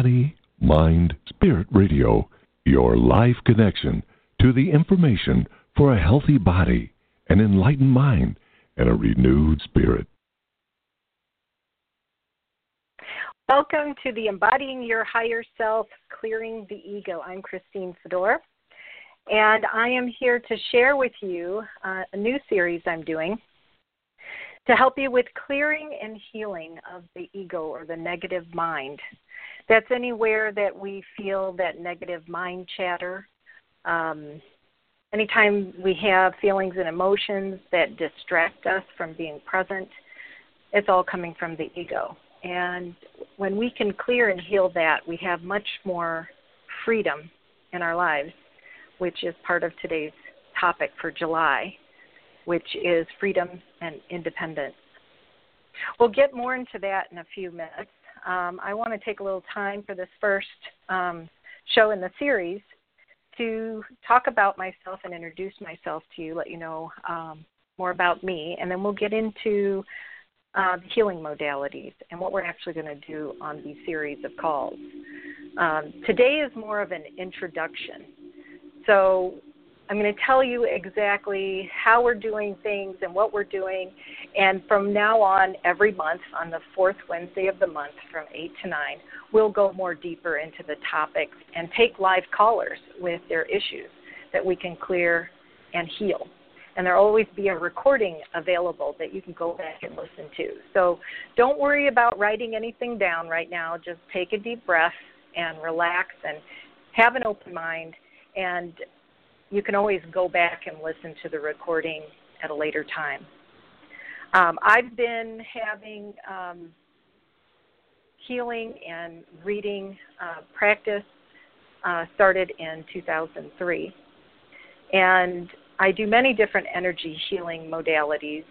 Body, Mind, Spirit Radio, your life connection to the information for a healthy body, an enlightened mind, and a renewed spirit. Welcome to the Embodying Your Higher Self, Clearing the Ego. I'm Christine Fedor, and I am here to share with you a new series I'm doing to help you with clearing and healing of the ego or the negative mind. That's anywhere that we feel that negative mind chatter. Anytime we have feelings and emotions that distract us from being present, it's all coming from the ego. And when we can clear and heal that, we have much more freedom in our lives, which is part of today's topic for July, which is freedom and independence. We'll get more into that in a few minutes. I want to take a little time for this first show in the series to talk about myself and introduce myself to you, let you know more about me, and then we'll get into healing modalities and what we're actually going to do on these series of calls. Today is more of an introduction. So I'm going to tell you exactly how we're doing things and what we're doing. And from now on, every month, on the fourth Wednesday of the month from 8 to 9, we'll go more deeper into the topics and take live callers with their issues that we can clear and heal. And there'll always be a recording available that you can go back and listen to. So don't worry about writing anything down right now. Just take a deep breath and relax and have an open mind. And you can always go back and listen to the recording at a later time. I've been having healing and reading practice started in 2003. And I do many different energy healing modalities.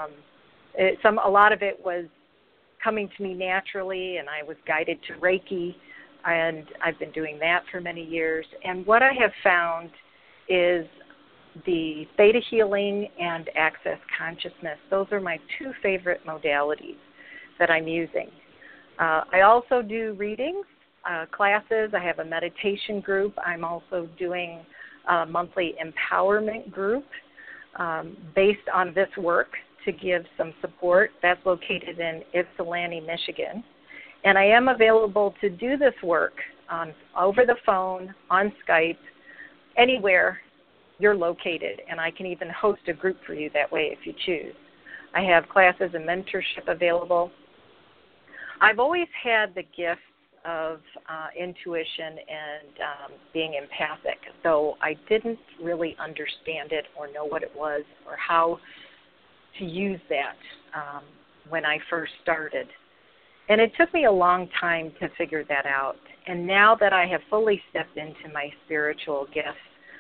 A lot of it was coming to me naturally, and I was guided to Reiki, and I've been doing that for many years. And what I have found is the theta healing and access consciousness. Those are my two favorite modalities that I'm using. I also do readings, classes. I have a meditation group. I'm also doing a monthly empowerment group based on this work to give some support. That's located in Ypsilanti, Michigan. And I am available to do this work over the phone, on Skype, anywhere you're located, and I can even host a group for you that way if you choose. I have classes and mentorship available. I've always had the gift of intuition and being empathic, though I didn't really understand it or know what it was or how to use that when I first started. And it took me a long time to figure that out. And now that I have fully stepped into my spiritual gifts,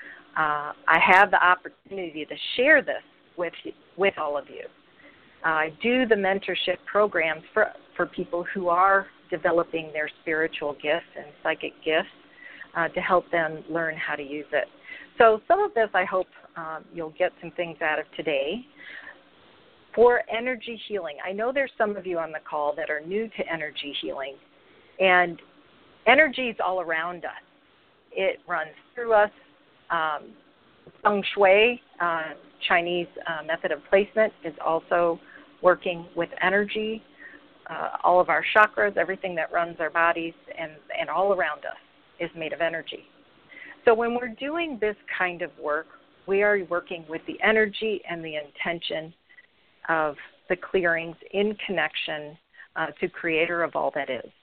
I have the opportunity to share this with all of you. I do the mentorship programs for people who are developing their spiritual gifts and psychic gifts to help them learn how to use it. So some of this I hope you'll get some things out of today. For energy healing, I know there's some of you on the call that are new to energy healing, and energy is all around us. It runs through us. Feng Shui, Chinese method of placement, is also working with energy. All of our chakras, everything that runs our bodies and all around us is made of energy. So when we're doing this kind of work, we are working with the energy and the intention of the clearings in connection to Creator of all that is.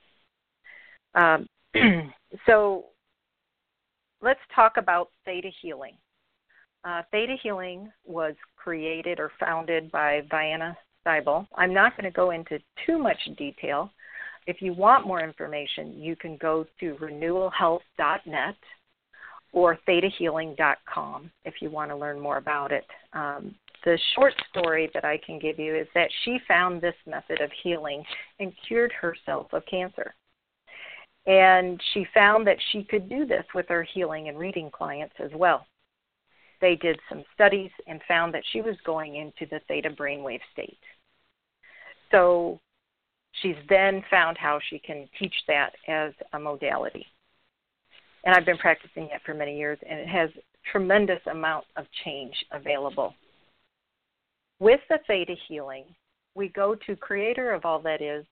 So let's talk about theta healing. Theta healing was created or founded by Vianna Stibal. I'm not going to go into too much detail. If you want more information, you can go to renewalhealth.net or thetahealing.com if you want to learn more about it. The short story that I can give you is that she found this method of healing and cured herself of cancer. And she found that she could do this with her healing and reading clients as well. They did some studies and found that she was going into the theta brainwave state. So She's then found how she can teach that as a modality. And I've been practicing it for many years, and it has tremendous amount of change available. With the Theta healing, we go to Creator of all that is.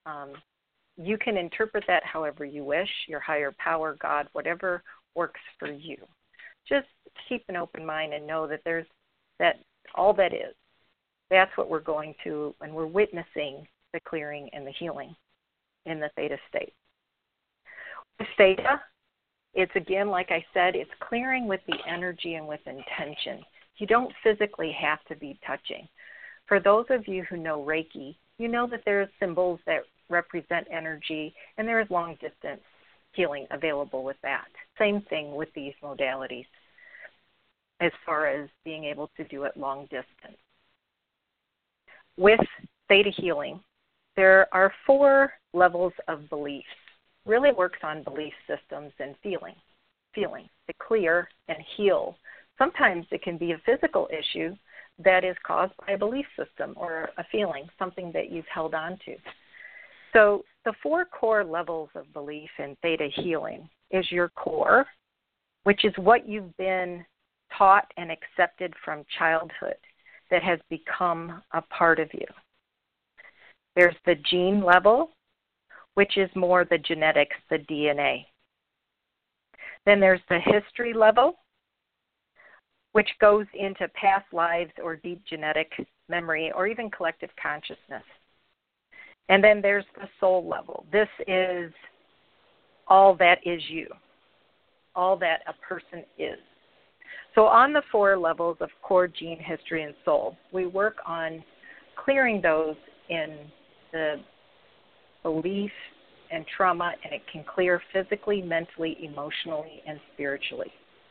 You can interpret that however you wish, your higher power, God, whatever works for you. Just keep an open mind and know that there's that all that is. That's what we're going to, and we're witnessing the clearing and the healing in the Theta state. With Theta, it's again, like I said, it's clearing with the energy and with intention. You don't physically have to be touching. For those of you who know Reiki, you know that there are symbols that represent energy, and there is long distance healing available with that. Same thing with these modalities as far as being able to do it long distance. With Theta healing, there are 4 levels of beliefs. Really works on belief systems and feeling to clear and heal. Sometimes it can be a physical issue that is caused by a belief system or a feeling, something that you've held on to. So the 4 core levels of belief in Theta healing is your core, which is what you've been taught and accepted from childhood that has become a part of you. There's the gene level, which is more the genetics, the DNA. Then there's the history level, which goes into past lives or deep genetic memory or even collective consciousness. And then there's the soul level. This is all that is you, all that a person is. So on the 4 levels of core, gene, history, and soul, we work on clearing those in the belief and trauma, and it can clear physically, mentally, emotionally, and spiritually.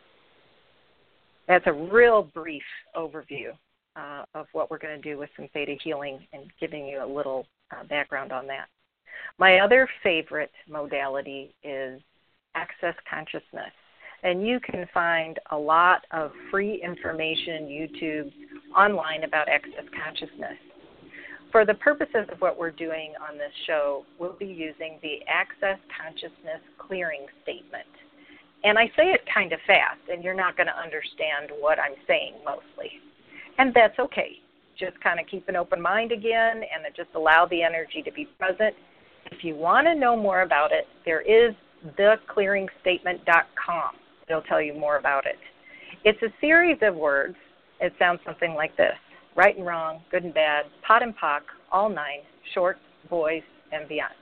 That's a real brief overview of what we're going to do with some Theta healing and giving you a little background on that. My other favorite modality is Access Consciousness. And you can find a lot of free information, YouTube, online about Access Consciousness. For the purposes of what we're doing on this show, we'll be using the Access Consciousness Clearing Statement. And I say it kind of fast, and you're not going to understand what I'm saying mostly. And that's okay. Just kind of keep an open mind again and just allow the energy to be present. If you want to know more about it, there is theclearingstatement.com. It'll tell you more about it. It's a series of words. It sounds something like this: right and wrong, good and bad, pot and pock, all 9, short, boys, and beyond.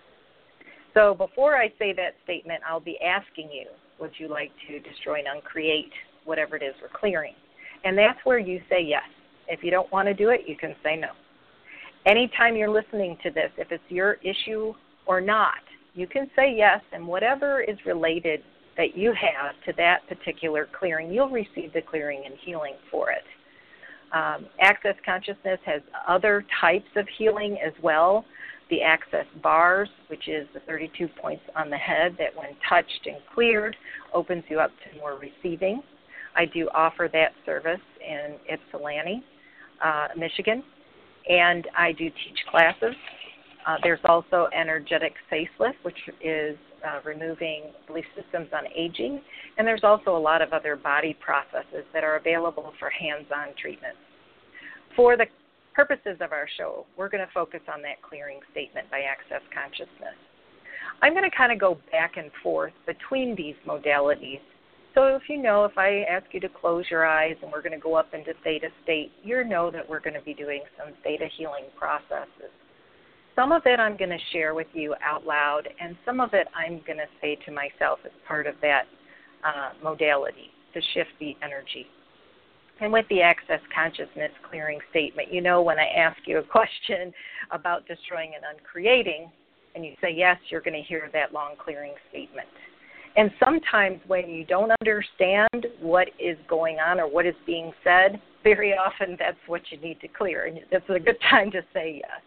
So before I say that statement, I'll be asking you, would you like to destroy and uncreate whatever it is we're clearing? And that's where you say yes. If you don't want to do it, you can say no. Anytime you're listening to this, if it's your issue or not, you can say yes, and whatever is related that you have to that particular clearing, you'll receive the clearing and healing for it. Access Consciousness has other types of healing as well. The Access Bars, which is the 32 points on the head that when touched and cleared opens you up to more receiving. I do offer that service in Ypsilanti, Michigan, and I do teach classes. There's also Energetic Facelift, which is removing belief systems on aging, and there's also a lot of other body processes that are available for hands-on treatments. For the purposes of our show, we're going to focus on that clearing statement by Access Consciousness. I'm going to kind of go back and forth between these modalities. So if I ask you to close your eyes and we're going to go up into Theta state, you know that we're going to be doing some Theta healing processes. Some of it I'm going to share with you out loud, and some of it I'm going to say to myself as part of that modality to shift the energy. And with the Access Consciousness Clearing Statement, when I ask you a question about destroying and uncreating, and you say yes, you're going to hear that long clearing statement. And sometimes when you don't understand what is going on or what is being said, very often that's what you need to clear, and it's a good time to say yes.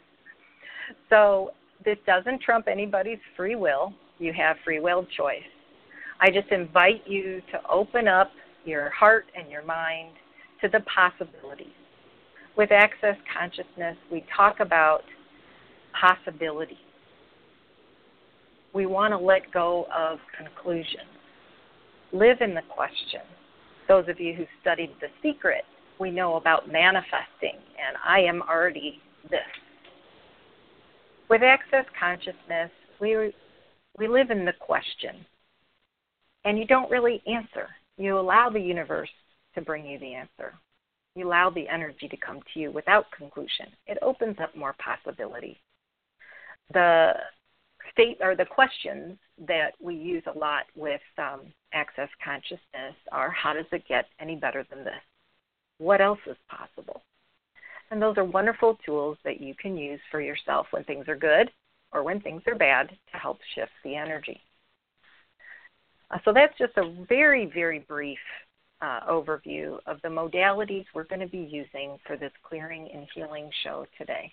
So this doesn't trump anybody's free will. You have free will choice. I just invite you to open up your heart and your mind to the possibilities. With Access Consciousness, we talk about possibility. We want to let go of conclusions. Live in the question. Those of you who studied The Secret, we know about manifesting, and I am already this. With Access Consciousness, we live in the question, and you don't really answer. You allow the universe to bring you the answer. You allow the energy to come to you without conclusion. It opens up more possibility. The questions that we use a lot with Access Consciousness are, how does it get any better than this? What else is possible? And those are wonderful tools that you can use for yourself when things are good or when things are bad to help shift the energy. So that's just a very, very brief overview of the modalities we're going to be using for this clearing and healing show today.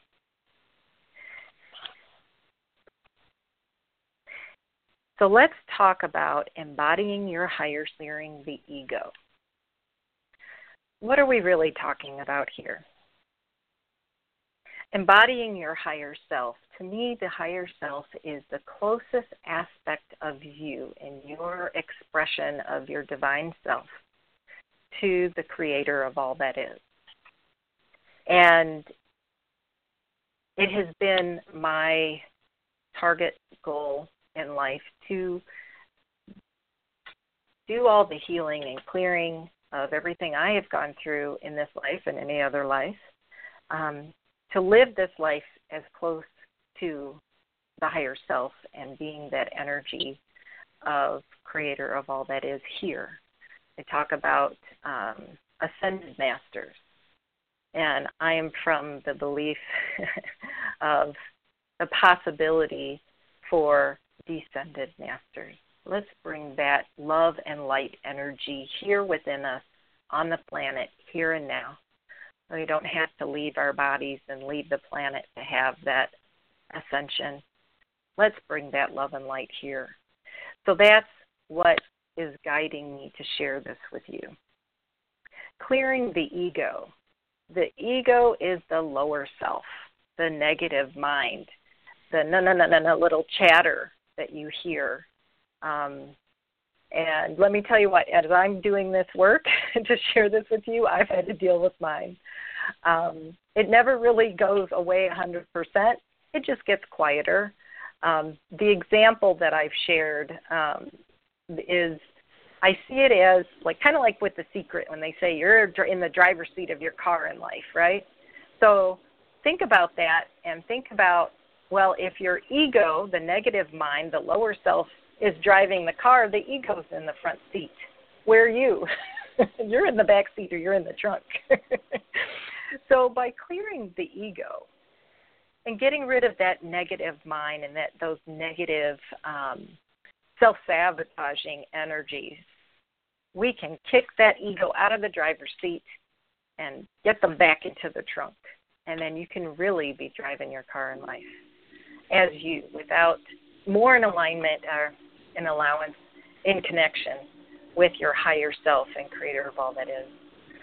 So let's talk about embodying your higher clearing the ego. What are we really talking about here? Embodying your higher self. To me, the higher self is the closest aspect of you in your expression of your divine self to the creator of all that is. And it has been my target goal in life to do all the healing and clearing of everything I have gone through in this life and any other life, to live this life as close to the higher self and being that energy of creator of all that is here. I talk about ascended masters, and I am from the belief of the possibility for descended masters. Let's bring that love and light energy here within us on the planet, here and now. We don't have to leave our bodies and leave the planet to have that ascension. Let's bring that love and light here. So that's what is guiding me to share this with you. Clearing the ego. The ego is the lower self, the negative mind, the no little chatter that you hear. And let me tell you what, as I'm doing this work to share this with you, I've had to deal with mine. It never really goes away 100%. It just gets quieter. The example that I've shared is, I see it as kind of like with The Secret when they say you're in the driver's seat of your car in life, right? So think about that and think about, well, if your ego, the negative mind, the lower self, is driving the car, the ego's in the front seat. Where are you? You're in the back seat or you're in the trunk. So by clearing the ego and getting rid of that negative mind and those negative self-sabotaging energies, we can kick that ego out of the driver's seat and get them back into the trunk. And then you can really be driving your car in life as you, without more in alignment or in allowance, in connection with your higher self and creator of all that is.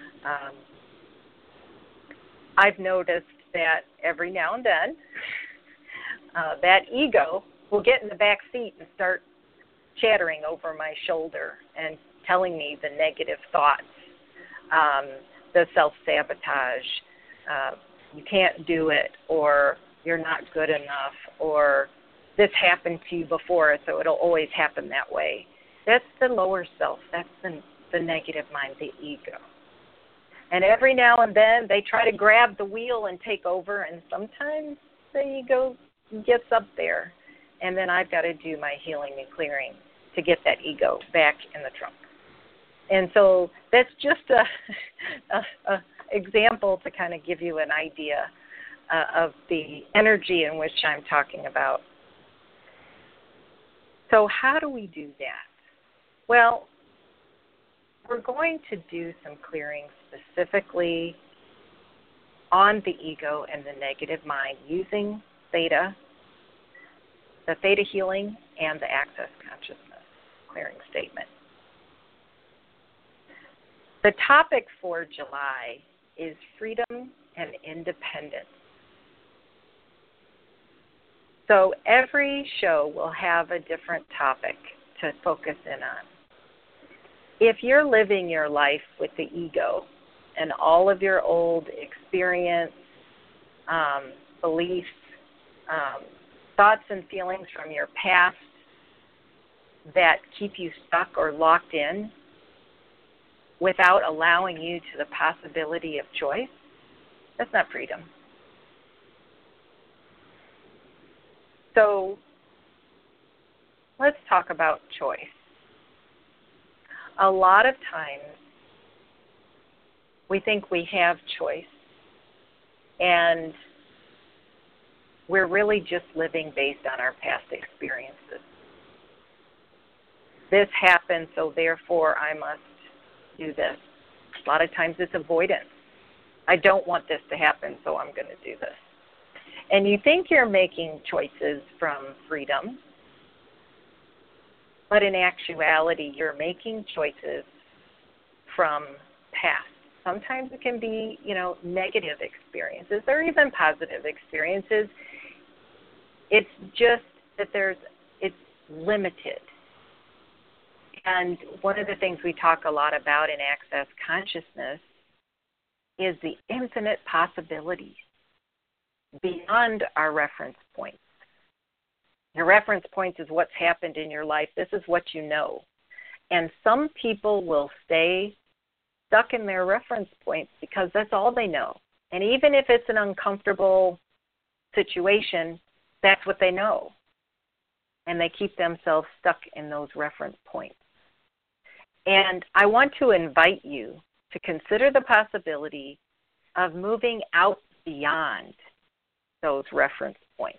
I've noticed that every now and then, that ego will get in the back seat and start chattering over my shoulder and telling me the negative thoughts, the self-sabotage, you can't do it, or you're not good enough, or this happened to you before, so it'll always happen that way. That's the lower self. That's the negative mind, the ego. And every now and then they try to grab the wheel and take over, and sometimes the ego gets up there. And then I've got to do my healing and clearing to get that ego back in the trunk. And so that's just a example to kind of give you an idea of the energy in which I'm talking about. So how do we do that? Well, we're going to do some clearing specifically on the ego and the negative mind using theta, the theta healing, and the access consciousness clearing statement. The topic for July is freedom and independence. So every show will have a different topic to focus in on. If you're living your life with the ego and all of your old experience, beliefs, thoughts and feelings from your past that keep you stuck or locked in without allowing you to the possibility of choice, that's not freedom. So let's talk about choice. A lot of times we think we have choice, and we're really just living based on our past experiences. This happened, so therefore I must do this. A lot of times it's avoidance. I don't want this to happen, so I'm going to do this. And you think you're making choices from freedom, but in actuality, you're making choices from past. Sometimes it can be, negative experiences or even positive experiences. It's just that it's limited. And one of the things we talk a lot about in Access Consciousness is the infinite possibilities beyond our reference points. Your reference points is what's happened in your life. This is what you know. And some people will stay stuck in their reference points because that's all they know. And even if it's an uncomfortable situation, that's what they know. And they keep themselves stuck in those reference points. And I want to invite you to consider the possibility of moving out beyond those reference points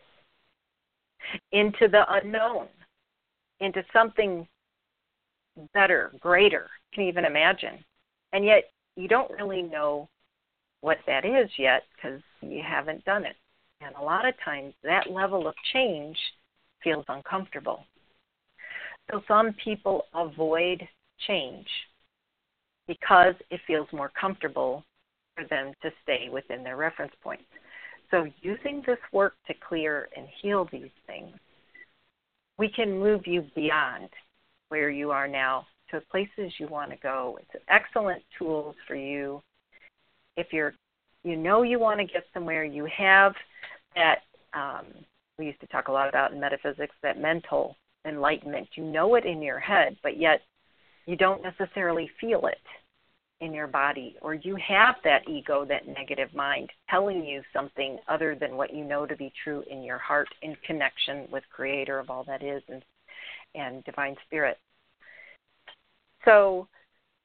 into the unknown, into something better, greater, you can even imagine. And yet you don't really know what that is yet because you haven't done it. And a lot of times that level of change feels uncomfortable. So some people avoid change because it feels more comfortable for them to stay within their reference points. So using this work to clear and heal these things, we can move you beyond where you are now to places you want to go. It's excellent tools for you. If you want to get somewhere, you have that, we used to talk a lot about in metaphysics, that mental enlightenment. You know it in your head, but yet you don't necessarily feel it in your body, or you have that ego, that negative mind, telling you something other than what you know to be true in your heart in connection with Creator of all that is and Divine Spirit. So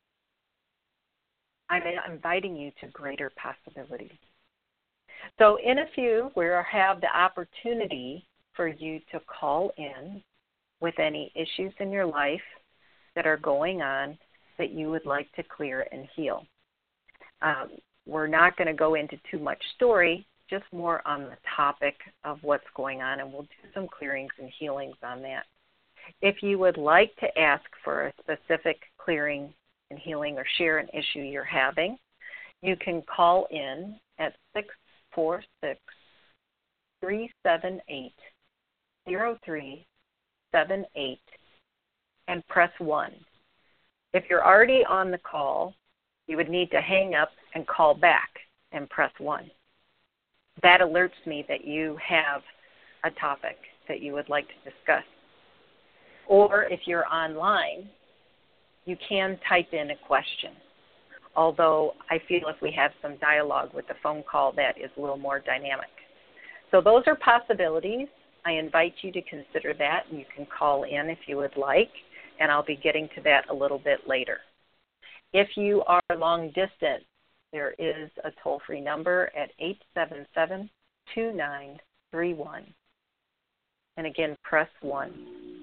I'm inviting you to greater possibility. So in a few, we'll have the opportunity for you to call in with any issues in your life that are going on that you would like to clear and heal. We're not going to go into too much story, just more on the topic of what's going on, and we'll do some clearings and healings on that. If you would like to ask for a specific clearing and healing or share an issue you're having, you can call in at 646-378-0378 and press 1. If you're already on the call, you would need to hang up and call back and press 1. That alerts me that you have a topic that you would like to discuss. Or if you're online, you can type in a question. Although I feel if we have some dialogue with the phone call, that is a little more dynamic. So those are possibilities. I invite you to consider that, and you can call in if you would like, and I'll be getting to that a little bit later. If you are long distance, there is a toll-free number at 877-2931. And again, press 1.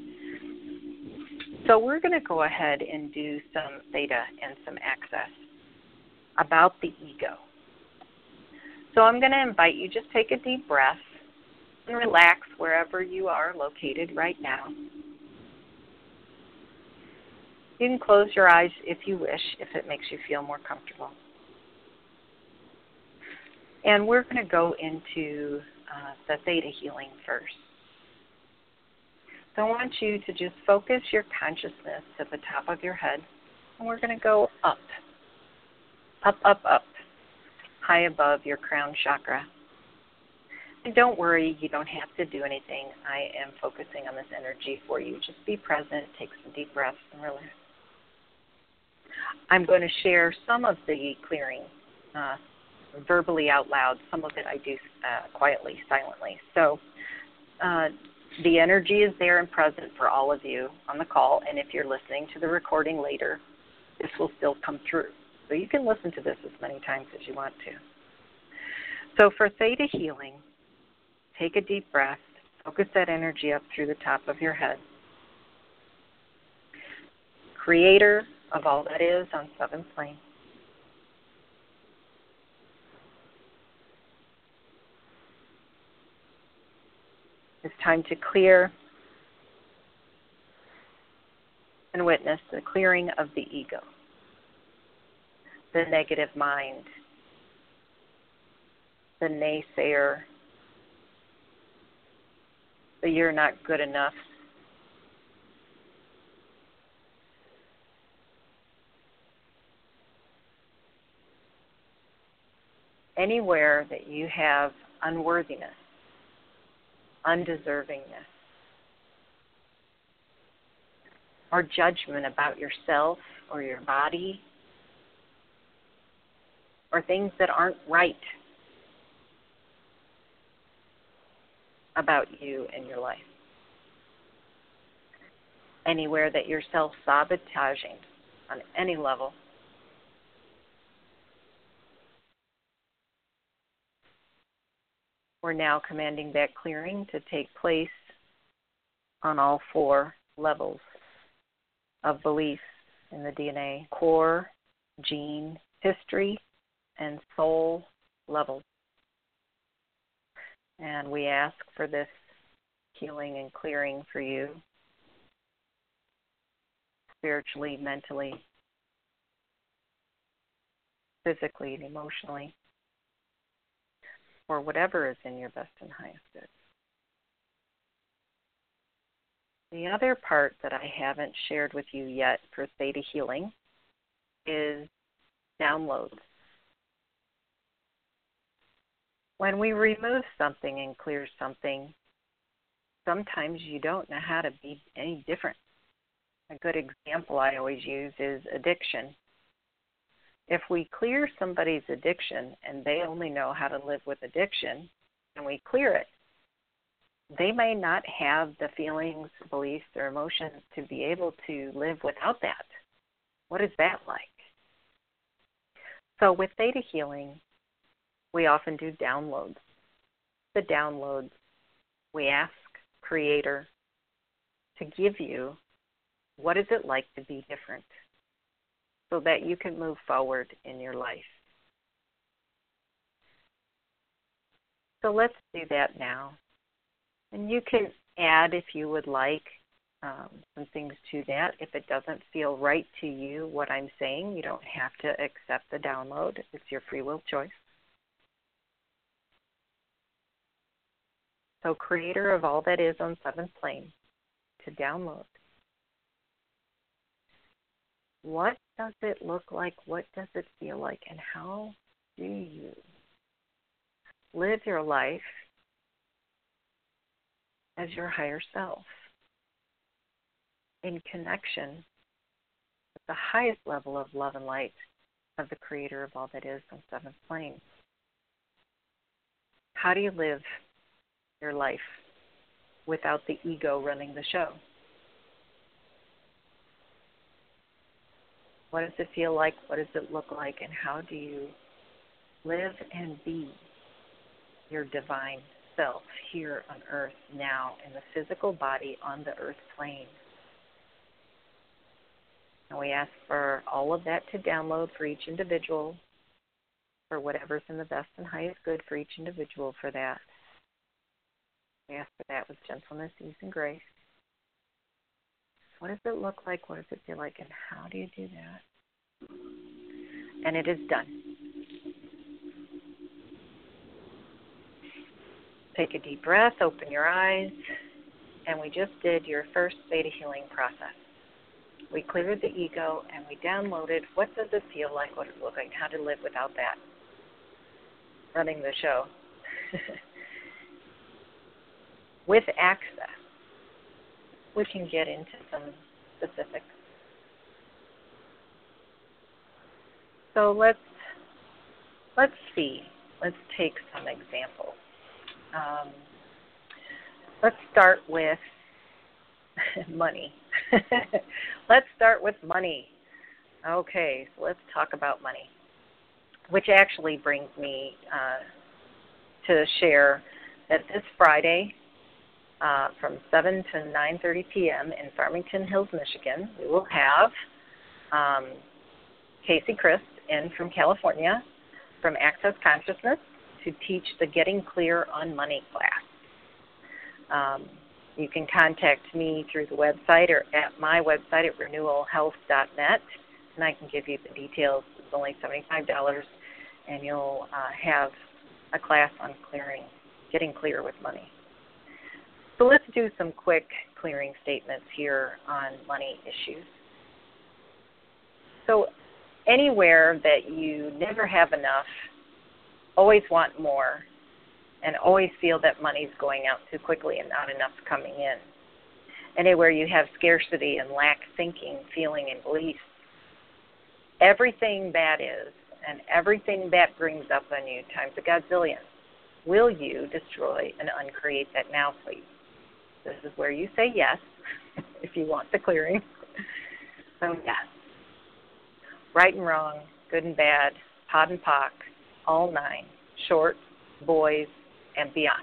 So we're going to go ahead and do some theta and some access about the ego. So I'm going to invite you, just take a deep breath and relax wherever you are located right now. You can close your eyes if you wish, if it makes you feel more comfortable. And we're going to go into the theta healing first. So I want you to just focus your consciousness at the top of your head, and we're going to go up, up, up, up, high above your crown chakra. And don't worry, you don't have to do anything. I am focusing on this energy for you. Just be present, take some deep breaths, and relax. I'm going to share some of the clearing verbally out loud. Some of it I do quietly, silently. So the energy is there and present for all of you on the call, and if you're listening to the recording later, this will still come through. So you can listen to this as many times as you want to. So for theta healing, take a deep breath, focus that energy up through the top of your head. Creator of all that is on seventh plane. It's time to clear and witness the clearing of the ego, the negative mind, the naysayer, the you're not good enough, anywhere that you have unworthiness, undeservingness, or judgment about yourself or your body, or things that aren't right about you and your life. Anywhere that you're self-sabotaging on any level. We're now commanding that clearing to take place on all four levels of belief in the DNA: core, gene, history, and soul levels. And we ask for this healing and clearing for you, spiritually, mentally, physically, and emotionally, or whatever is in your best and highest good. The other part that I haven't shared with you yet for theta healing is downloads. When we remove something and clear something, sometimes you don't know how to be any different. A good example I always use is addiction. If we clear somebody's addiction and they only know how to live with addiction, and we clear it, they may not have the feelings, beliefs, or emotions to be able to live without that. What is that like? So with theta healing, we often do downloads. The downloads, we ask Creator to give you what is it like to be different so that you can move forward in your life. So let's do that now. And you can add, if you would like, some things to that. If it doesn't feel right to you, what I'm saying, you don't have to accept the download. It's your free will choice. So Creator of all that is on seventh plane, to download. What does it look like? What does it feel like? And how do you live your life as your higher self, in connection with the highest level of love and light of the Creator of all that is on seventh plane? How do you live your life without the ego running the show? What does it feel like? What does it look like? And how do you live and be your divine self here on earth now in the physical body on the earth plane? And we ask for all of that to download for each individual, for whatever's in the best and highest good for each individual for that. We ask for that with gentleness, ease, and grace. What does it look like? What does it feel like? And how do you do that? And it is done. Take a deep breath, open your eyes, and we just did your first theta healing process. We cleared the ego, and we downloaded what does it feel like, what does it look like, how to live without that. Running the show. With access, we can get into some specifics. So let's see. Let's take some examples. Let's start with money. Let's start with money. Okay, so let's talk about money, which actually brings me to share that this Friday from 7 to 9:30 p.m. in Farmington Hills, Michigan, we will have Casey Christ in from California from Access Consciousness to teach the Getting Clear on Money class. You can contact me through the website or at my website at renewalhealth.net, and I can give you the details. It's only $75, and you'll have a class on getting clear with money. So let's do some quick clearing statements here on money issues. So anywhere that you never have enough, always want more, and always feel that money's going out too quickly and not enough coming in. Anywhere you have scarcity and lack thinking, feeling, and beliefs, everything that is and everything that brings up on you times a gazillion, will you destroy and uncreate that now, please? This is where you say yes if you want the clearing. So yes. Right and wrong, good and bad, POD and POC, all nine, short, boys, and beyond.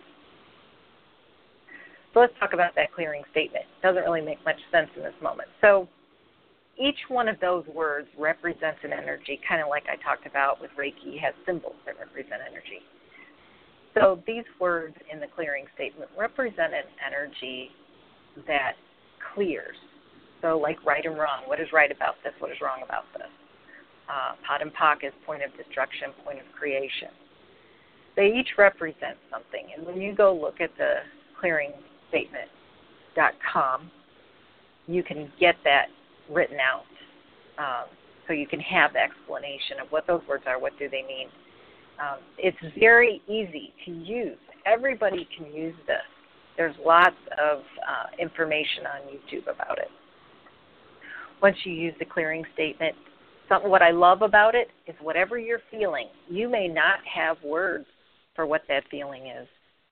So let's talk about that clearing statement. It doesn't really make much sense in this moment. So each one of those words represents an energy, kind of like I talked about with Reiki, has symbols that represent energy. So these words in the clearing statement represent an energy that clears. So like right and wrong, what is right about this, what is wrong about this? POD and POC is point of destruction, point of creation. They each represent something. And when you go look at the clearingstatement.com, you can get that written out. So you can have the explanation of what those words are, what do they mean. It's very easy to use. Everybody can use this. There's lots of information on YouTube about it. Once you use the clearing statement, what I love about it is whatever you're feeling, you may not have words for what that feeling is,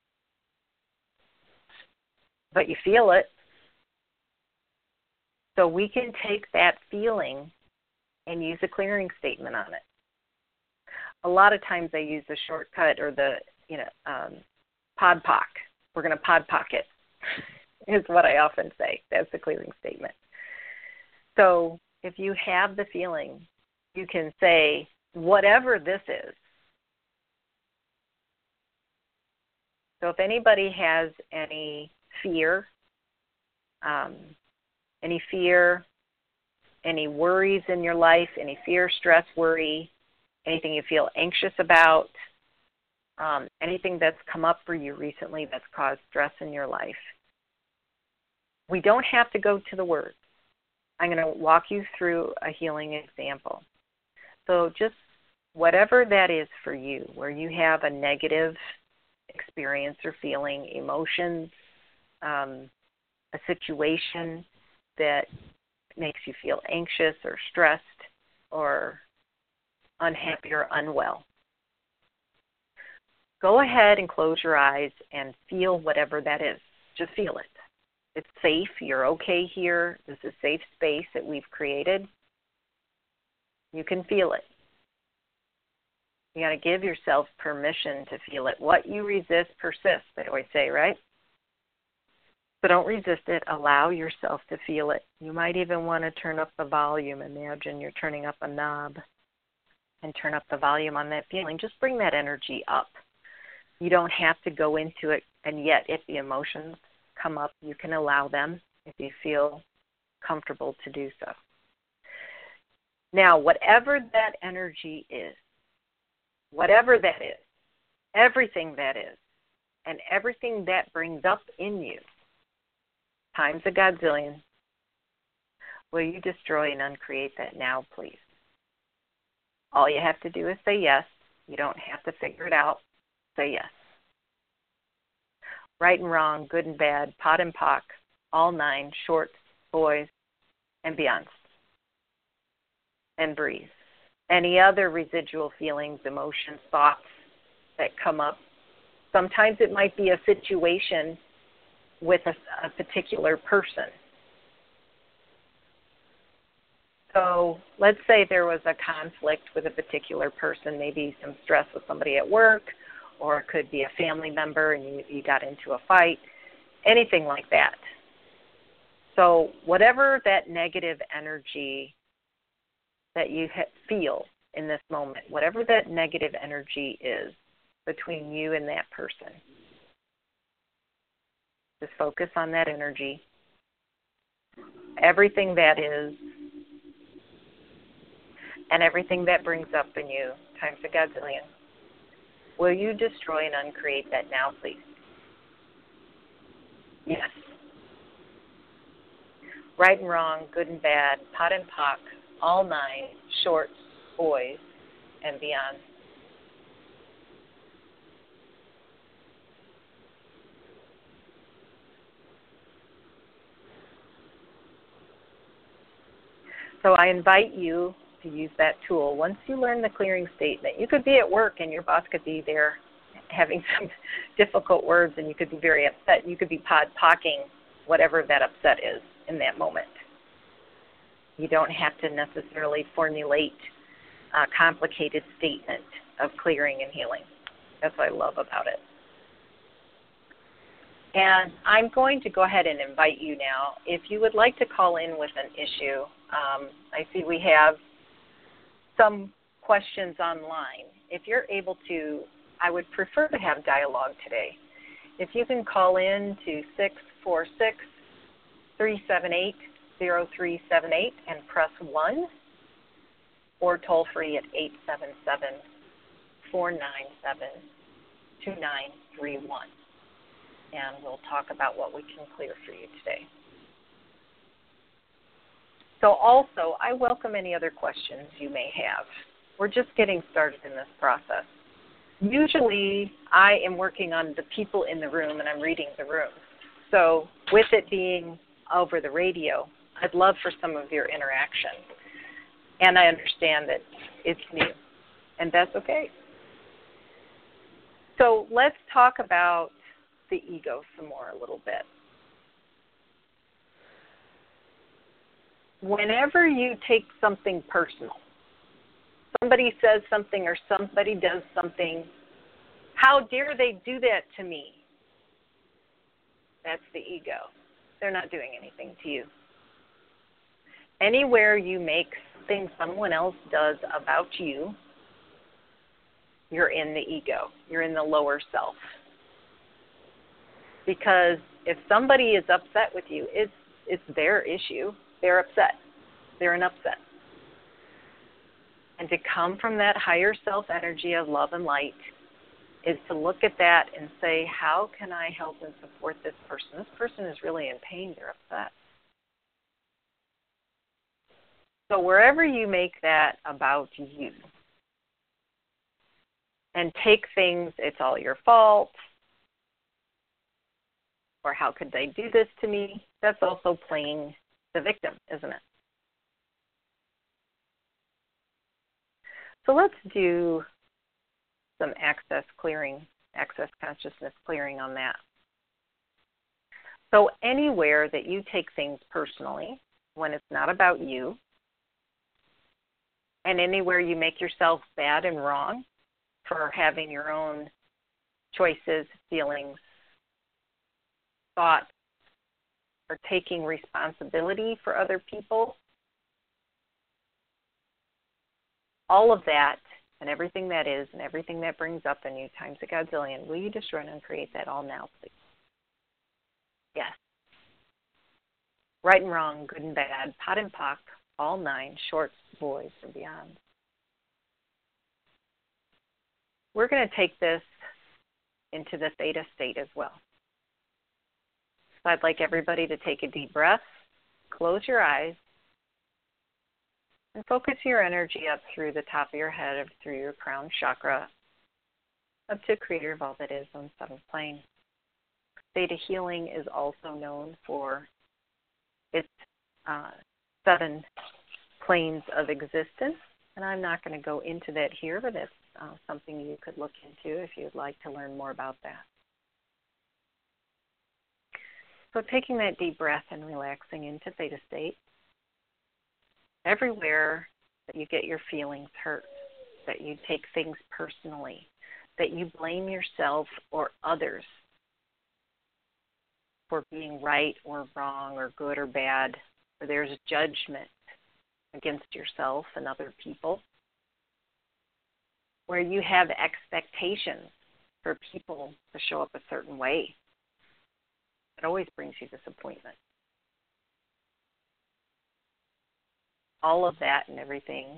but you feel it. So we can take that feeling and use a clearing statement on it. A lot of times I use the shortcut or the, POD POC. We're going to POD POC it, is what I often say. That's the clearing statement. So if you have the feeling, you can say, whatever this is. So if anybody has any fear, any worries in your life, any fear, stress, worry, anything you feel anxious about, anything that's come up for you recently that's caused stress in your life, we don't have to go to the words. I'm going to walk you through a healing example. So just whatever that is for you, where you have a negative experience or feeling, emotions, a situation that makes you feel anxious or stressed or unhappy or unwell. Go ahead and close your eyes and feel whatever that is. Just feel it. It's safe. You're okay here. This is a safe space that we've created. You can feel it. You got to give yourself permission to feel it. What you resist persists, they always say, right? So don't resist it. Allow yourself to feel it. You might even want to turn up the volume. Imagine you're turning up a knob and turn up the volume on that feeling. Just bring that energy up. You don't have to go into it, and yet if the emotions come up, you can allow them if you feel comfortable to do so. Now, whatever that energy is, whatever that is, everything that is, and everything that brings up in you, times a godzillion, will you destroy and uncreate that now, please? All you have to do is say yes. You don't have to figure it out. Say yes. Right and wrong, good and bad, pot and pock, all nine, shorts, boys, and beyonds. And breathe. Any other residual feelings, emotions, thoughts that come up. Sometimes it might be a situation with a particular person. So let's say there was a conflict with a particular person, maybe some stress with somebody at work, or it could be a family member and you got into a fight, anything like that. So whatever that negative energy that you feel in this moment, whatever that negative energy is between you and that person, just focus on that energy. Everything that is and everything that brings up in you times a godzillion. Will you destroy and uncreate that now, please? Yes. Right and wrong, good and bad, pot and pock, all nine, shorts, boys, and beyond. So I invite you to use that tool. Once you learn the clearing statement, you could be at work and your boss could be there having some difficult words and you could be very upset. You could be pocking whatever that upset is in that moment. You don't have to necessarily formulate a complicated statement of clearing and healing. That's what I love about it. And I'm going to go ahead and invite you now. If you would like to call in with an issue, I see we have some questions online. If you're able to, I would prefer to have dialogue today. If you can call in to 646-378-0378 and press 1, or toll free at 877-497-2931. And we'll talk about what we can clear for you today. So also, I welcome any other questions you may have. We're just getting started in this process. Usually, I am working on the people in the room, and I'm reading the room. So with it being over the radio, I'd love for some of your interaction. And I understand that it's new, and that's okay. So let's talk about the ego some more a little bit. Whenever you take something personal, somebody says something or somebody does something, how dare they do that to me? That's the ego. They're not doing anything to you. Anywhere you make something someone else does about you, you're in the ego. You're in the lower self. Because if somebody is upset with you, it's their issue. They're upset. They're an upset. And to come from that higher self energy of love and light is to look at that and say, how can I help and support this person? This person is really in pain. They're upset. So wherever you make that about you and take things, it's all your fault, or how could they do this to me, that's also playing the victim, isn't it? So let's do some access consciousness clearing on that. So anywhere that you take things personally, when it's not about you, and anywhere you make yourself bad and wrong for having your own choices, feelings, thoughts, or taking responsibility for other people, all of that and everything that is and everything that brings up in you times a godzillion, will you destroy and uncreate that all now, please? Yes. Right and wrong, good and bad, pot and pock, all nine, shorts, boys, and beyond. We're going to take this into the theta state as well. So I'd like everybody to take a deep breath, close your eyes, and focus your energy up through the top of your head, up through your crown chakra, up to Creator of all that is on seventh plane. Theta healing is also known for its 7 planes of existence, and I'm not going to go into that here, but it's something you could look into if you'd like to learn more about that. So taking that deep breath and relaxing into theta state, everywhere that you get your feelings hurt, that you take things personally, that you blame yourself or others for being right or wrong or good or bad, or there's judgment against yourself and other people, where you have expectations for people to show up a certain way, it always brings you disappointment. All of that and everything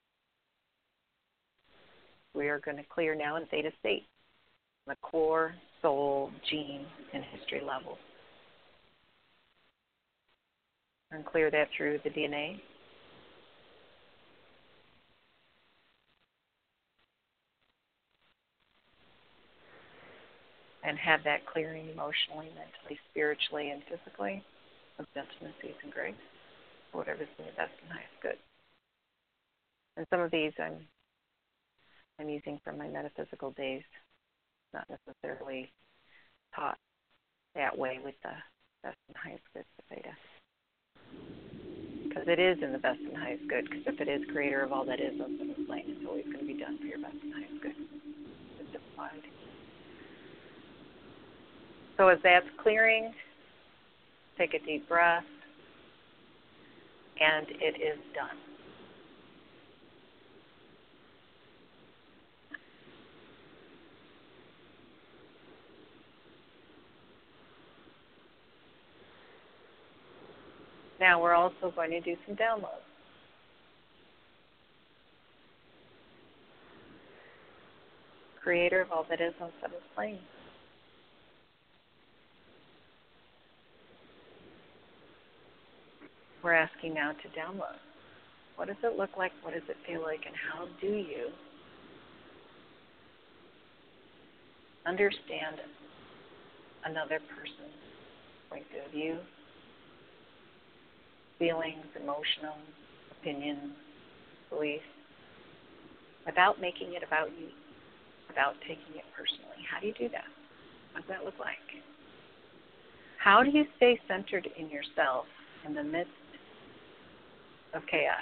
we are going to clear now in theta state, the core, soul, gene, and history levels. And clear that through the DNA. And have that clearing emotionally, mentally, spiritually, and physically of gentleness, ease, and grace, whatever's in your best and highest good. And some of these I'm using from my metaphysical days, not necessarily taught that way with the best and highest good of theta. Because it is in the best and highest good, because if it is Creator of all that is on seventh plane, it's always going to be done for your best and highest good. It's applied. So as that's clearing, take a deep breath, and it is done. Now we're also going to do some downloads. Creator of all that is on seventh plane. We're asking now to download. What does it look like? What does it feel like? And how do you understand another person's point of view, feelings, emotional, opinions, beliefs, without making it about you, without taking it personally? How do you do that? What does that look like? How do you stay centered in yourself in the midst of chaos,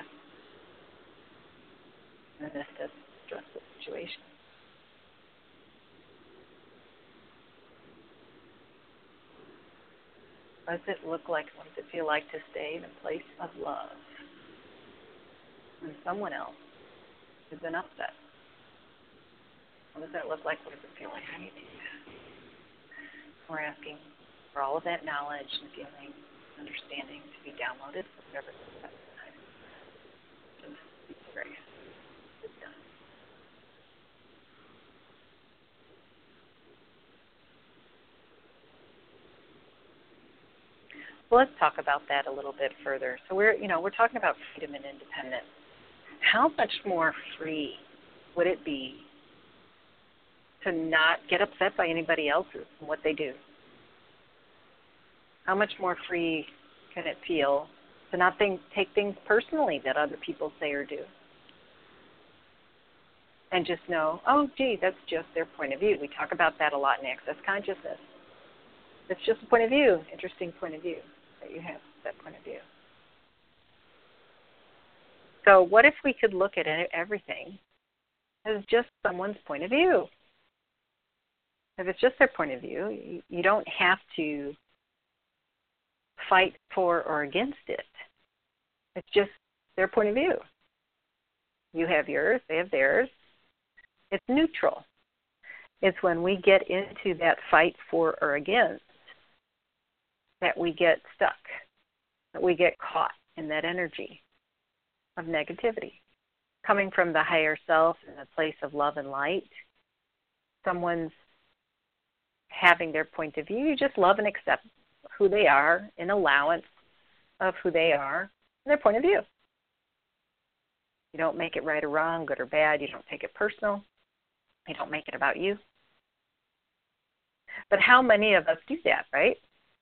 in the midst of stressful situations? What does it look like? What does it feel like to stay in a place of love when someone else has been upset? What does that look like? What does it feel like? How do you do that? We're asking for all of that knowledge and feeling, understanding to be downloaded for whatever the best time. Just great. It's done. Well, let's talk about that a little bit further. So we're talking about freedom and independence. How much more free would it be to not get upset by anybody else's and what they do? How much more free can it feel to not take things personally that other people say or do? And just know, oh, gee, that's just their point of view. We talk about that a lot in Access Consciousness. It's just a point of view, interesting point of view that you have, that point of view. So what if we could look at everything as just someone's point of view? If it's just their point of view, you don't have to fight for or against it. It's just their point of view. You have yours, they have theirs. It's neutral. It's when we get into that fight for or against that we get stuck, that we get caught in that energy of negativity. Coming from the higher self in a place of love and light, someone's having their point of view, you just love and accept who they are, an allowance of who they are, and their point of view. You don't make it right or wrong, good or bad. You don't take it personal. You don't make it about you. But how many of us do that, right?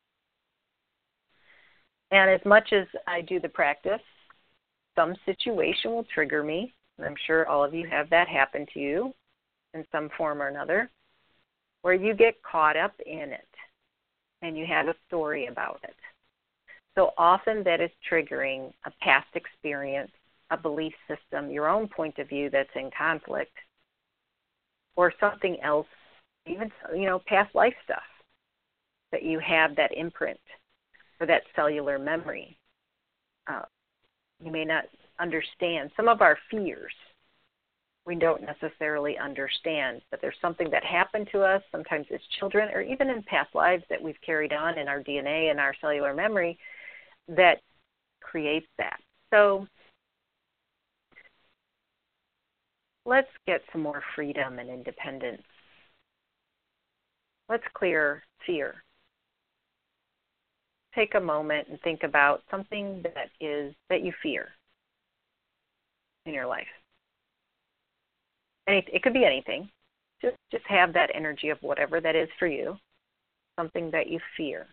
And as much as I do the practice, some situation will trigger me. And I'm sure all of you have that happen to you in some form or another, where you get caught up in it and you have a story about it. So often that is triggering a past experience, a belief system, your own point of view that's in conflict, or something else, even, past life stuff that you have that imprint or that cellular memory. You may not understand. Some of our fears we don't necessarily understand, but there's something that happened to us, sometimes as children, or even in past lives that we've carried on in our DNA and our cellular memory that creates that. So let's get some more freedom and independence. Let's clear fear. Take a moment and think about something that you fear in your life. It could be anything. Just have that energy of whatever that is for you, something that you fear.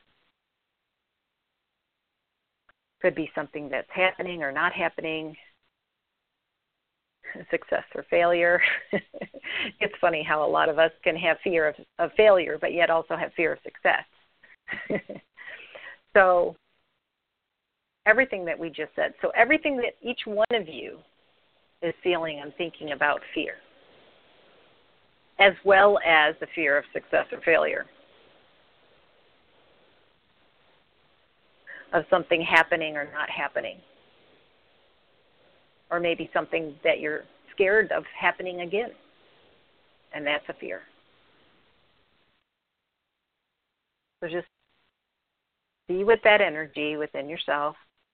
Could be something that's happening or not happening, success or failure. It's funny how a lot of us can have fear of failure, but yet also have fear of success. So everything that we just said, so everything that each one of you is feeling and thinking about fear, as well as the fear of success or failure, of something happening or not happening, or maybe something that you're scared of happening again, and that's a fear. So just be with that energy within yourself.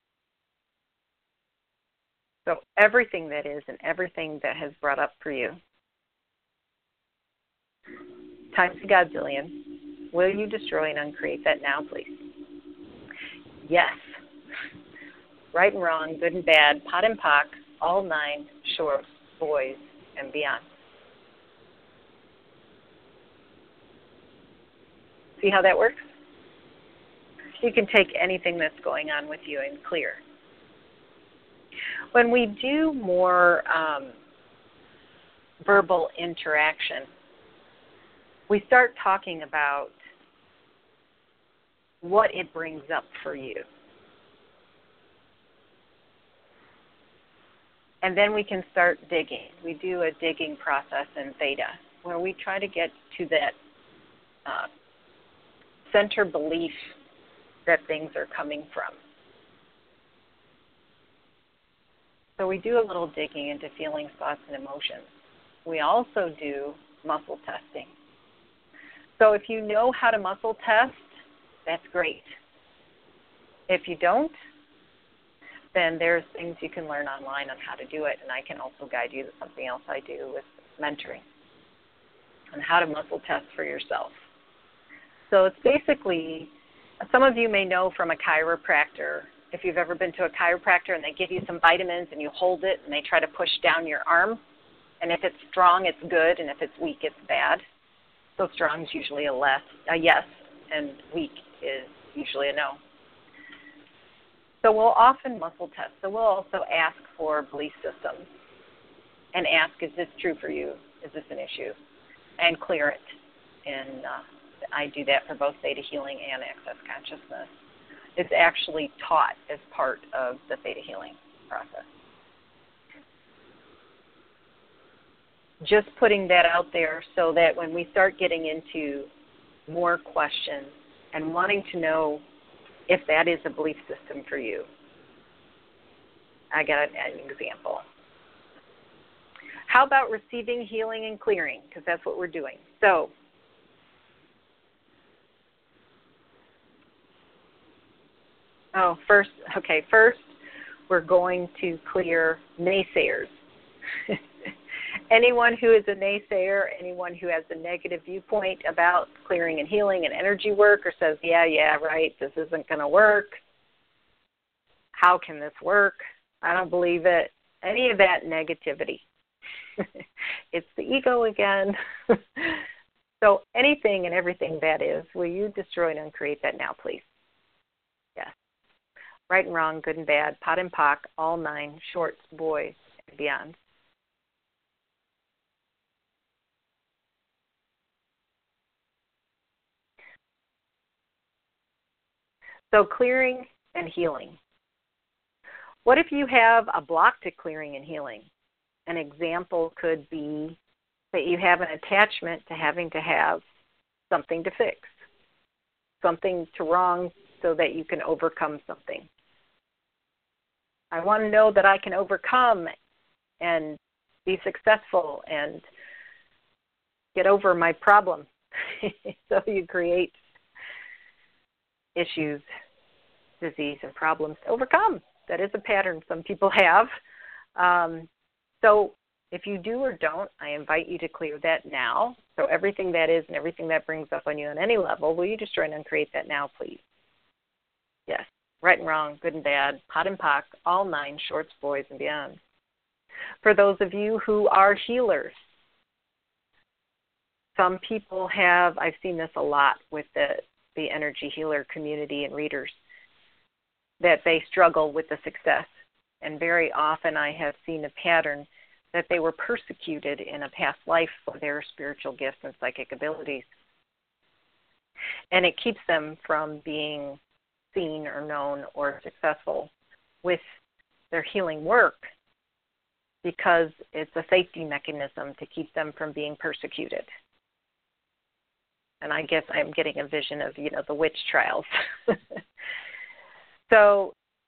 So everything that is and everything that has brought up for you, times a godzillion, will you destroy and uncreate that now, please? Yes. Right and wrong, good and bad, pot and pock, all nine shorts, boys, and beyond. See how that works? You can take anything that's going on with you and clear. When we do more verbal interaction, we start talking about what it brings up for you. And then we can start digging. We do a digging process in Theta, where we try to get to that center belief that things are coming from. So we do a little digging into feelings, thoughts, and emotions. We also do muscle testing. So if you know how to muscle test, that's great. If you don't, then there's things you can learn online on how to do it, and I can also guide you to something else I do with mentoring on how to muscle test for yourself. So it's basically, some of you may know from a chiropractor, if you've ever been to a chiropractor and they give you some vitamins and you hold it and they try to push down your arm, and if it's strong, it's good, and if it's weak, it's bad. So strong is usually a yes, and weak is usually a no. So we'll often muscle test. So we'll also ask for belief systems and ask, is this true for you? Is this an issue? And clear it. And I do that for both Theta Healing and Access Consciousness. It's actually taught as part of the Theta Healing process. Just putting that out there so that when we start getting into more questions and wanting to know if that is a belief system for you, I got an example. How about receiving, healing, and clearing? Because that's what we're doing. So, first we're going to clear naysayers. anyone who is a naysayer, anyone who has a negative viewpoint about clearing and healing and energy work, or says, yeah, right, this isn't going to work. How can this work? I don't believe it. Any of that negativity. It's the ego again. So anything and everything that is, will you destroy and uncreate that now, please? Yes. Right and wrong, good and bad, pot and pock, all nine, shorts, boys, and beyond. So clearing and healing. What if you have a block to clearing and healing? An example could be that you have an attachment to having to have something to fix, something to wrong so that you can overcome something. I want to know that I can overcome and be successful and get over my problem. So you create issues, disease, and problems to overcome. That is a pattern some people have. So if you do or don't, I invite you to clear that now. So everything that is and everything that brings up on you on any level, will you destroy and uncreate that now, please? Yes. Right and wrong, good and bad, pot and pock, all nine, shorts, boys, and beyond. For those of you who are healers, some people have, I've seen this a lot with the energy healer community and readers, that they struggle with the success. And very often I have seen a pattern that they were persecuted in a past life for their spiritual gifts and psychic abilities. And it keeps them from being seen or known or successful with their healing work, because it's a safety mechanism to keep them from being persecuted. And I guess I'm getting a vision of, the witch trials. So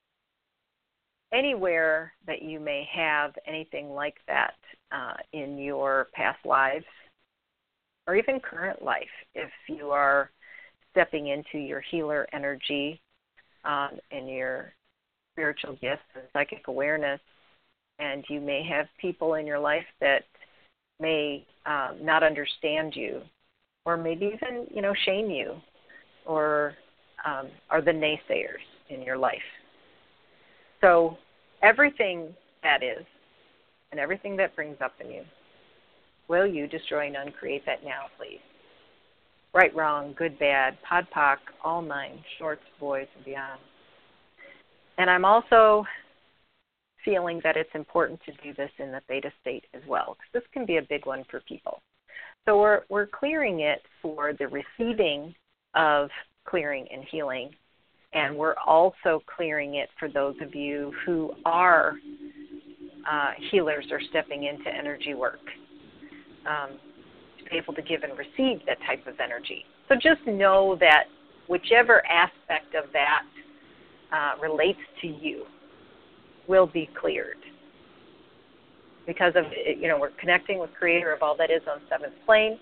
anywhere that you may have anything like that in your past lives, or even current life, if you are stepping into your healer energy and your spiritual gifts and psychic awareness, and you may have people in your life that may not understand you, or maybe even, shame you, or are the naysayers in your life. So everything that is and everything that brings up in you, will you destroy and uncreate that now, please? Right, wrong, good, bad, pod, poc, all nine, shorts, boys, and beyond. And I'm also feeling that it's important to do this in the theta state as well, because this can be a big one for people. So we're clearing it for the receiving of clearing and healing, and we're also clearing it for those of you who are healers or stepping into energy work, to be able to give and receive that type of energy. So just know that whichever aspect of that relates to you will be cleared. Because of, we're connecting with Creator of all that is on seventh plane,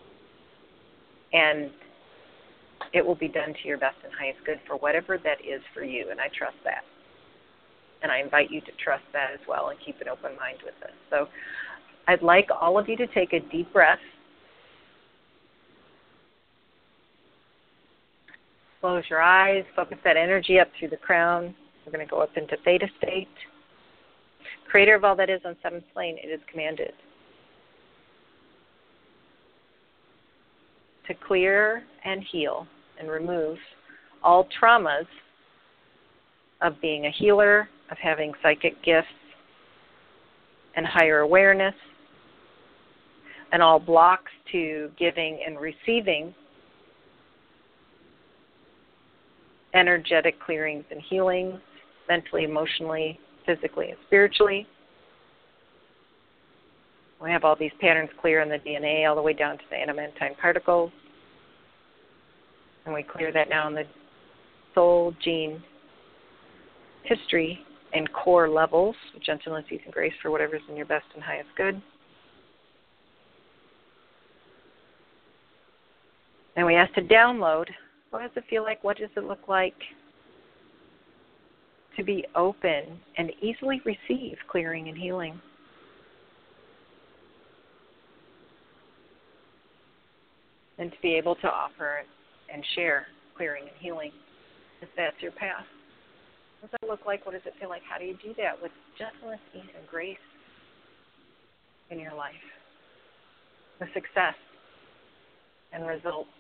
and it will be done to your best and highest good for whatever that is for you, and I trust that. And I invite you to trust that as well and keep an open mind with this. So I'd like all of you to take a deep breath. Close your eyes, focus that energy up through the crown. We're going to go up into theta state. Creator of all that is on seventh plane, it is commanded to clear and heal and remove all traumas of being a healer, of having psychic gifts and higher awareness, and all blocks to giving and receiving energetic clearings and healings, mentally, emotionally, physically, and spiritually. We have all these patterns clear in the DNA all the way down to the adamantine particles. And we clear that now in the soul, gene, history, and core levels, with gentleness, ease, and grace for whatever's in your best and highest good. And we ask to download. What does it feel like? What does it look like to be open and easily receive clearing and healing? and to be able to offer and share clearing and healing if that's your path. What does that look like? What does it feel like? How do you do that with gentleness, ease, and grace in your life? With success and results.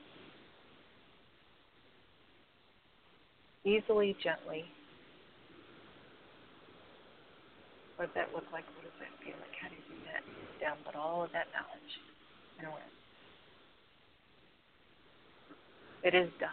Easily, gently. What does that look like? What does that feel like? How do you do that? Down, but all of that knowledge and awareness. It is done.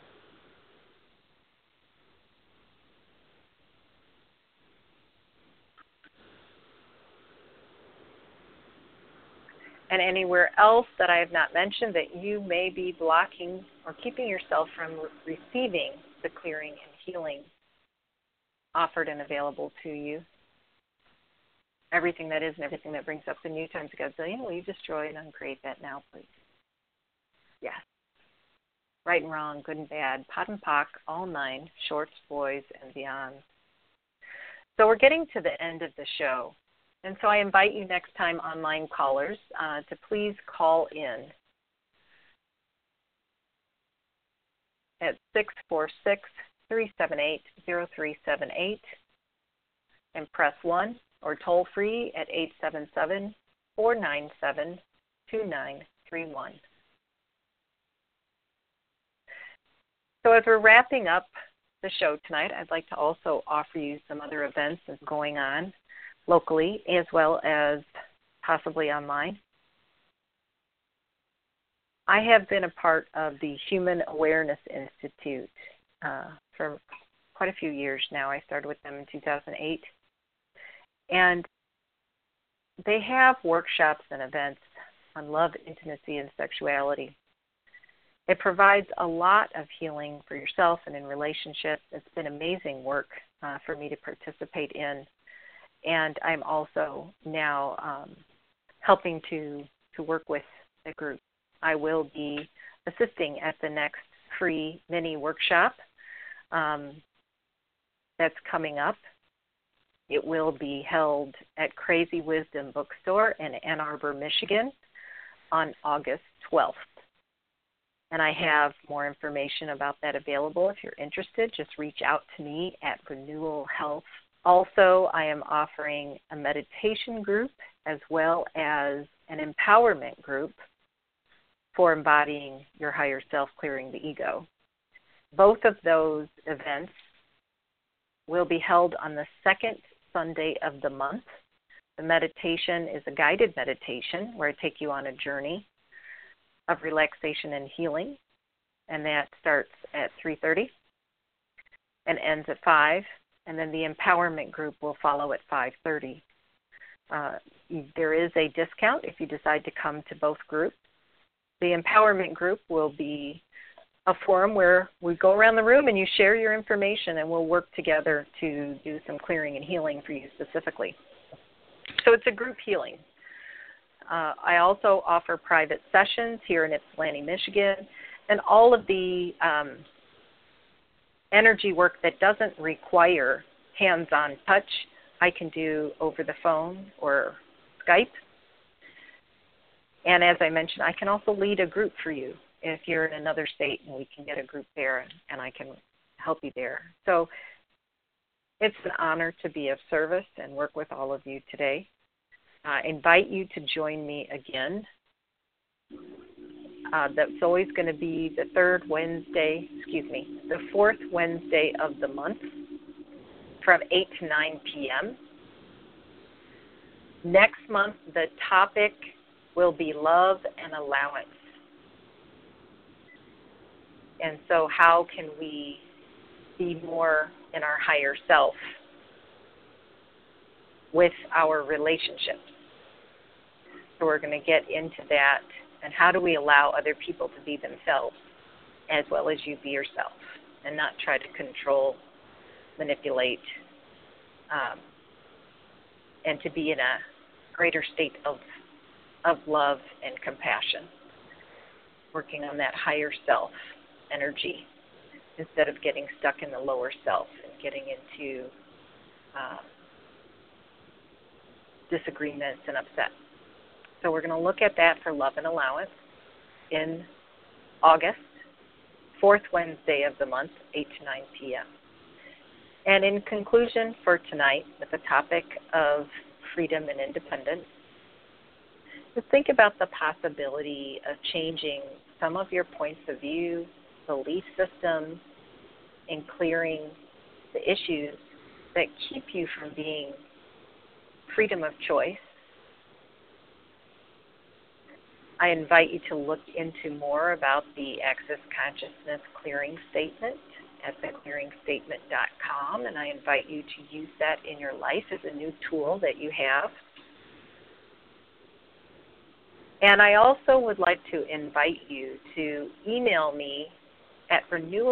And anywhere else that I have not mentioned that you may be blocking or keeping yourself from receiving the clearing and healing offered and available to you. Everything that is and everything that brings up the new times a gazillion, will you destroy and uncreate that now, please? Yes. Right and wrong, good and bad, pot and pock, all nine, shorts, boys, and beyond. So we're getting to the end of the show. And so I invite you next time, online callers, to please call in at 646-378-0378 and press 1, or toll free at 877-497-2931. So as we're wrapping up the show tonight, I'd like to also offer you some other events that's going on locally as well as possibly online. I have been a part of the Human Awareness Institute for quite a few years now. I started with them in 2008. And they have workshops and events on love, intimacy, and sexuality. It provides a lot of healing for yourself and in relationships. It's been amazing work for me to participate in. And I'm also now helping to work with the group. I will be assisting at the next free mini workshop that's coming up. It will be held at Crazy Wisdom Bookstore in Ann Arbor, Michigan on August 12th. And I have more information about that available. If you're interested, just reach out to me at Renewal Health. Also, I am offering a meditation group as well as an empowerment group for embodying your higher self, clearing the ego. Both of those events will be held on the second Sunday of the month. The meditation is a guided meditation where I take you on a journey of relaxation and healing, and that starts at 3:30 and ends at 5, and then the empowerment group will follow at 5:30. There is a discount if you decide to come to both groups. The empowerment group will be a forum where we go around the room and you share your information, and we'll work together to do some clearing and healing for you specifically. So it's a group healing. I also offer private sessions here in Ypsilanti, Michigan, and all of the energy work that doesn't require hands-on touch, I can do over the phone or Skype. And as I mentioned, I can also lead a group for you if you're in another state, and we can get a group there and I can help you there. So it's an honor to be of service and work with all of you today. I invite you to join me again. That's always going to be the fourth Wednesday of the month from 8 to 9 p.m. Next month, the topic will be love and allowance. And so how can we be more in our higher self with our relationships? So we're going to get into that, and how do we allow other people to be themselves as well as you be yourself, and not try to control, manipulate, and to be in a greater state of love and compassion, working on that higher self energy instead of getting stuck in the lower self and getting into disagreements and upset. So we're going to look at that for love and allowance in August, fourth Wednesday of the month, 8 to 9 p.m. And in conclusion for tonight, with the topic of freedom and independence, just think about the possibility of changing some of your points of view, belief systems, and clearing the issues that keep you from being freedom of choice. I invite you to look into more about the Access Consciousness Clearing Statement at theclearingstatement.com, and I invite you to use that in your life as a new tool that you have. And I also would like to invite you to email me at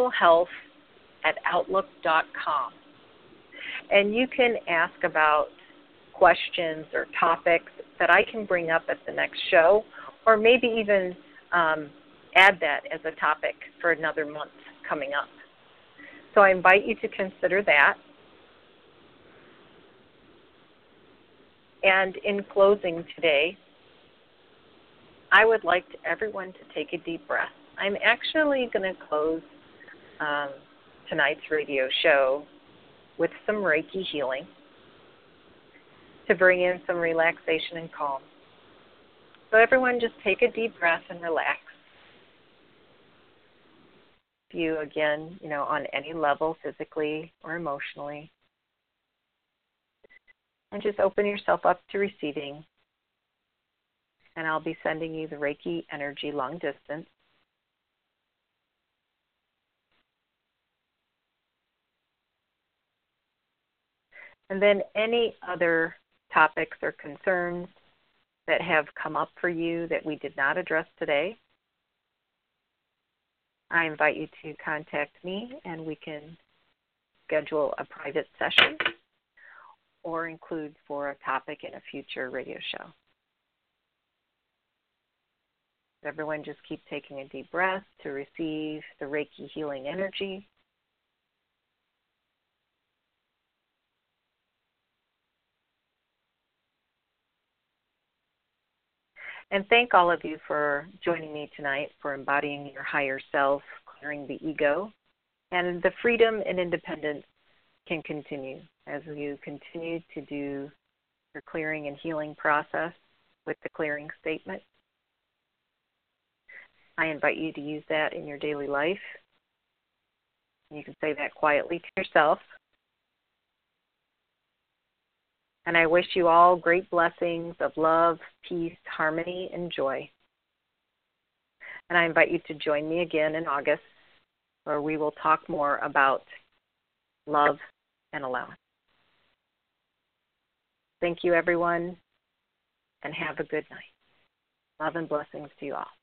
renewalhealth@outlook.com. And you can ask about questions or topics that I can bring up at the next show, or maybe even add that as a topic for another month coming up. So I invite you to consider that. And in closing today, I would like everyone to take a deep breath. I'm actually going to close tonight's radio show with some Reiki healing to bring in some relaxation and calm. So everyone just take a deep breath and relax. If you, again, on any level, physically or emotionally, and just open yourself up to receiving. And I'll be sending you the Reiki energy long distance. And then any other topics or concerns that have come up for you that we did not address today, I invite you to contact me and we can schedule a private session or include for a topic in a future radio show. Everyone just keep taking a deep breath to receive the Reiki healing energy. And thank all of you for joining me tonight, for embodying your higher self, clearing the ego. And the freedom and independence can continue as you continue to do your clearing and healing process with the clearing statement. I invite you to use that in your daily life. You can say that quietly to yourself. And I wish you all great blessings of love, peace, harmony, and joy. And I invite you to join me again in August, where we will talk more about love and allowance. Thank you, everyone, and have a good night. Love and blessings to you all.